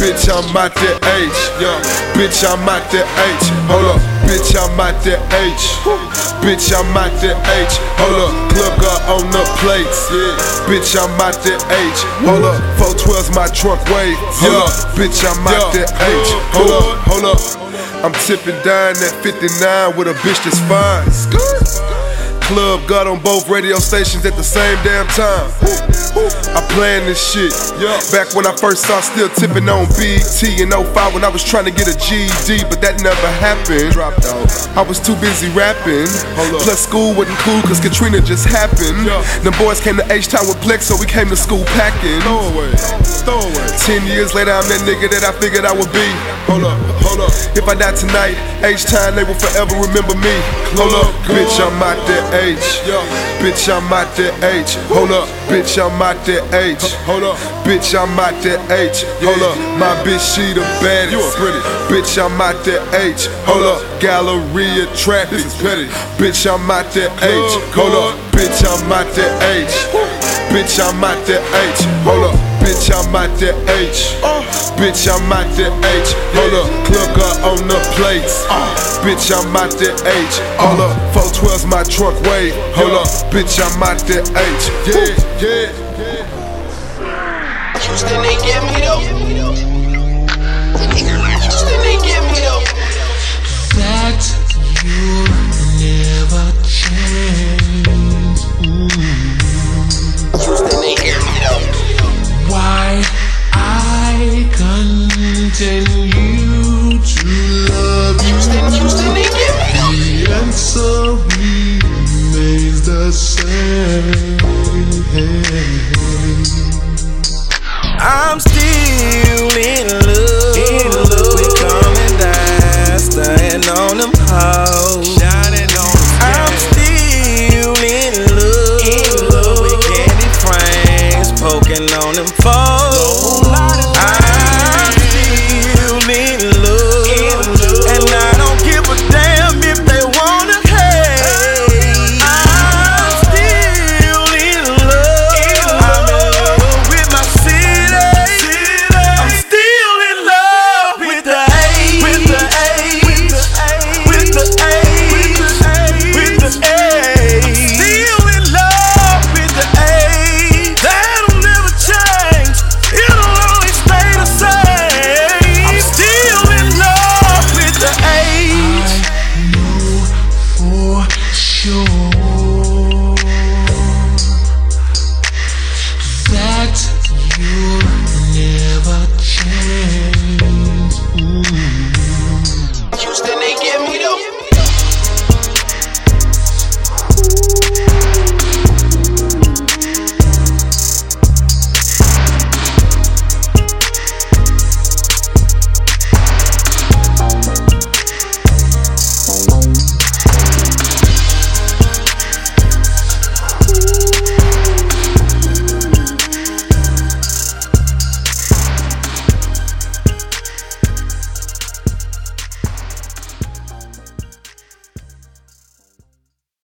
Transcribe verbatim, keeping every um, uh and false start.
bitch, I'm out that H. Yeah, bitch, I'm out that H. Hold up, bitch, I'm out that H. Bitch, I'm out that H. Hold up, plug up on the plates. Yeah, bitch, I'm out that H. Hold up, four twelve's my trunk wave. Hold up, bitch, I'm out that H. Hold up, hold up. I'm tipping down that fifty-nine with a bitch that's fine. Club got on both radio stations at the same damn time. I planned this shit back when I first saw still tipping on B T in oh five when I was trying to get a G E D, but that never happened. I was too busy rapping. Plus school wasn't cool cause Katrina just happened. Them boys came to H-Town with Plex, so we came to school packing. Throw away, throw away. Ten years later I'm that nigga that I figured I would be. Hold up, hold up. If I die tonight, H-Town they will forever remember me. Hold up, bitch, I'm out that H. Bitch, I'm out that H. Hold up, bitch, I'm out that H. Hold up, bitch, I'm out that H. Hold up, my bitch, she the baddest. You a pretty bitch, I'm out that H. Hold up, Galleria traffic. Bitch, I'm out that H. Hold up, bitch, I'm out that H. Bitch, I'm out that H. Hold up, bitch, I'm out that H. Bitch, I'm out that H. Hold up, club up on the plates. Bitch, I'm out that H. Hold up, four twelve's my trunk wave. Hold up, bitch, I'm out that H. Yeah, yeah, yeah. Houston, they get me though. Houston, they get me though. That you'll never change. Houston, they get me though. Why I continue to love you. Houston, Houston, they get me though. The answer remains the same. I'm still in love, in love. We're coming down, staying on them hoes, shining on them. I'm still in love, in love with candy frames, poking on them foes. I'm still in love, in love, and I don't give a damn if they wanna hate. I'm still in love, in love. I'm in love with my city. I'm still in love with the A, with the A, with the A, with the A. I'm still in love with the A. That'll never change. It'll always stay the same. I'm still in love with the A. I know for sure that you'll never change.